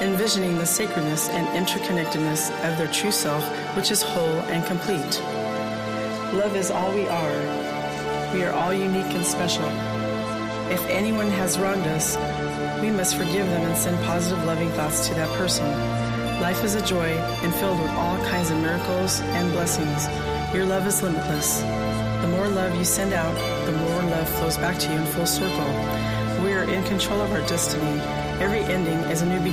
envisioning the sacredness and interconnectedness of their true self, which is whole and complete. Love is all we are. We are all unique and special. If anyone has wronged us, we must forgive them and send positive, loving thoughts to that person. Life is a joy and filled with all kinds of miracles and blessings. Your love is limitless. The more love you send out, the more love flows back to you in full circle. We are in control of our destiny. Every ending is a new beginning.